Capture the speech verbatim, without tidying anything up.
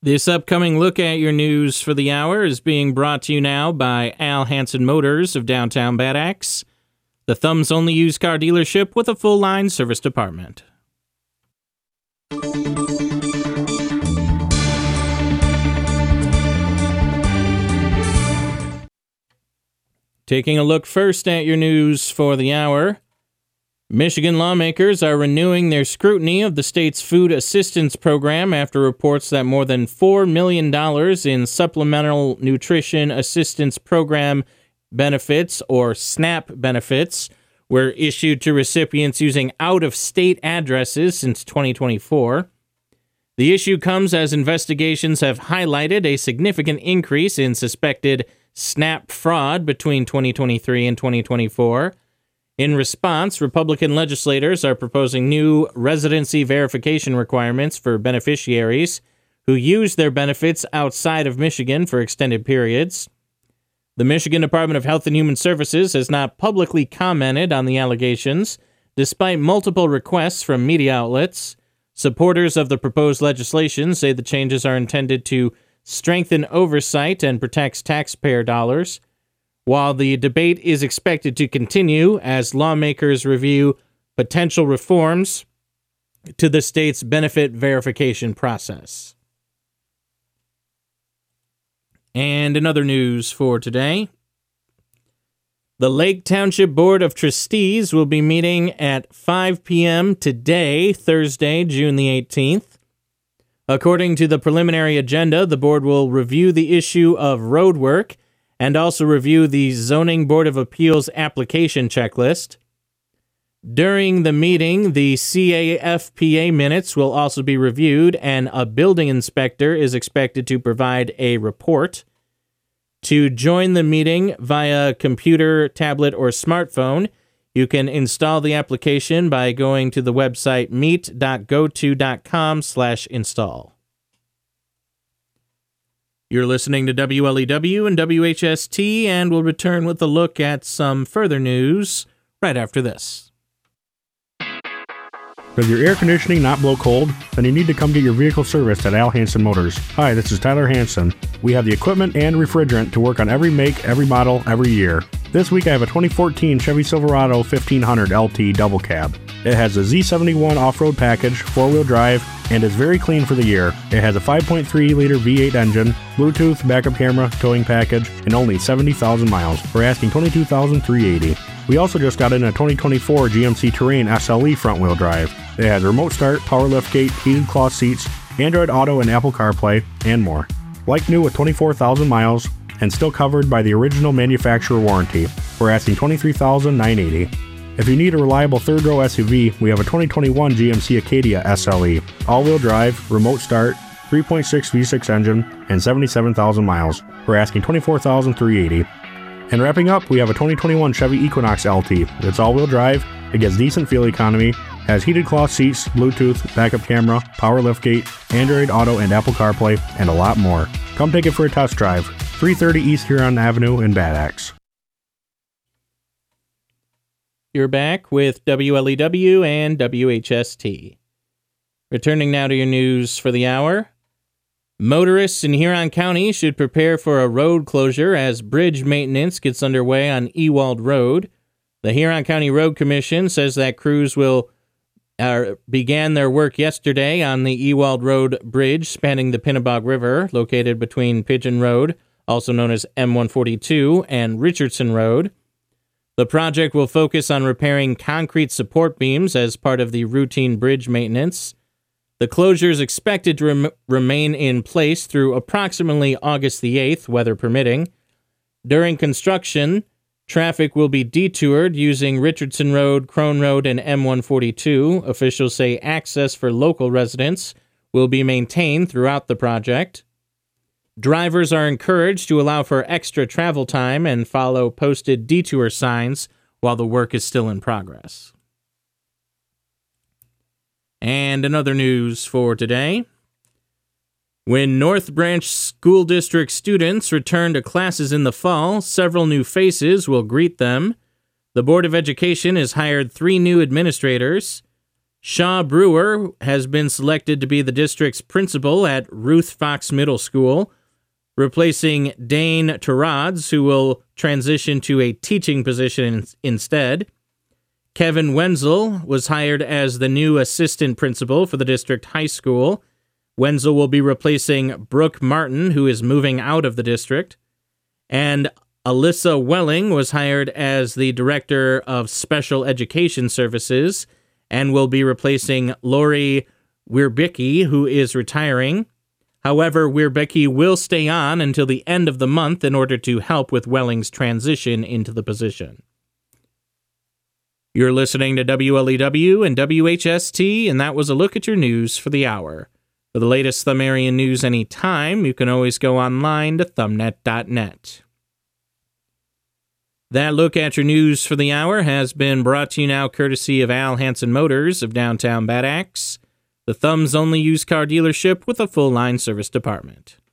This upcoming look at your news for the hour is being brought to you now by Al Hansen Motors of downtown Bad Axe, the Thumbs Only used car dealership with a full-line service department. Taking a look first at your news for the hour, Michigan lawmakers are renewing their scrutiny of the state's food assistance program after reports that more than four million dollars in Supplemental Nutrition Assistance Program benefits, or SNAP benefits, were issued to recipients using out-of-state addresses since twenty twenty-four. The issue comes as investigations have highlighted a significant increase in suspected SNAP fraud between twenty twenty-three and twenty twenty-four. In response, Republican legislators are proposing new residency verification requirements for beneficiaries who use their benefits outside of Michigan for extended periods. The Michigan Department of Health and Human Services has not publicly commented on the allegations, despite multiple requests from media outlets. Supporters of the proposed legislation say the changes are intended to strengthen oversight and protect taxpayer dollars, while the debate is expected to continue as lawmakers review potential reforms to the state's benefit verification process. And in other news for today, the Lake Township Board of Trustees will be meeting at five p.m. today, Thursday, June the eighteenth. According to the preliminary agenda, the board will review the issue of road work and also review the Zoning Board of Appeals application checklist. During the meeting, the C A F P A minutes will also be reviewed, and a building inspector is expected to provide a report. To join the meeting via computer, tablet, or smartphone, you can install the application by going to the website meet.goto.com slash install. You're listening to W L E W and W H S T, and we'll return with a look at some further news right after this. Does your air conditioning not blow cold? Then you need to come get your vehicle serviced at Al Hansen Motors. Hi, this is Tyler Hansen. We have the equipment and refrigerant to work on every make, every model, every year. This week I have a twenty fourteen Chevy Silverado fifteen hundred L T double cab. It has a Z seventy-one off-road package, four-wheel drive, and is very clean for the year. It has a five point three liter V eight engine, Bluetooth, backup camera, towing package, and only seventy thousand miles. We're asking twenty-two thousand three hundred eighty dollars. We also just got in a twenty twenty-four G M C Terrain S L E front-wheel drive. It has remote start, power liftgate, heated cloth seats, Android Auto and Apple CarPlay, and more. Like new with twenty-four thousand miles and still covered by the original manufacturer warranty. We're asking twenty-three thousand nine hundred eighty dollars. If you need a reliable third-row S U V, we have a twenty twenty-one G M C Acadia S L E, all-wheel drive, remote start, three point six V six engine, and seventy-seven thousand miles. We're asking twenty-four thousand three hundred eighty dollars. And wrapping up, we have a twenty twenty-one Chevy Equinox L T. It's all-wheel drive, it gets decent fuel economy, has heated cloth seats, Bluetooth, backup camera, power liftgate, Android Auto and Apple CarPlay, and a lot more. Come take it for a test drive. three thirty East Huron Avenue in Bad Axe. You're back with W L E W and W H S T. Returning now to your news for the hour. Motorists in Huron County should prepare for a road closure as bridge maintenance gets underway on Ewald Road. The Huron County Road Commission says that crews will uh, began their work yesterday on the Ewald Road Bridge spanning the Pinnebog River, located between Pigeon Road, also known as M one forty-two, and Richardson Road. The project will focus on repairing concrete support beams as part of the routine bridge maintenance. The closure is expected to rem- remain in place through approximately August the eighth, weather permitting. During construction, traffic will be detoured using Richardson Road, Crone Road, and M one forty-two. Officials say access for local residents will be maintained throughout the project. Drivers are encouraged to allow for extra travel time and follow posted detour signs while the work is still in progress. And in other news for today, when North Branch School District students return to classes in the fall, several new faces will greet them. The Board of Education has hired three new administrators. Shaw Brewer has been selected to be the district's principal at Ruth Fox Middle School, replacing Dane Tarads, who will transition to a teaching position instead. Kevin Wenzel was hired as the new assistant principal for the district high school. Wenzel will be replacing Brooke Martin, who is moving out of the district. And Alyssa Welling was hired as the director of special education services and will be replacing Lori Wierbicki, who is retiring. However, Wierbicki will stay on until the end of the month in order to help with Welling's transition into the position. You're listening to W L E W and W H S T, and that was a look at your news for the hour. For the latest Thumbarian news anytime, you can always go online to thumbnet dot net. That look at your news for the hour has been brought to you now courtesy of Al Hansen Motors of downtown Bad Axe, the Thumb's only used car dealership with a full-line service department.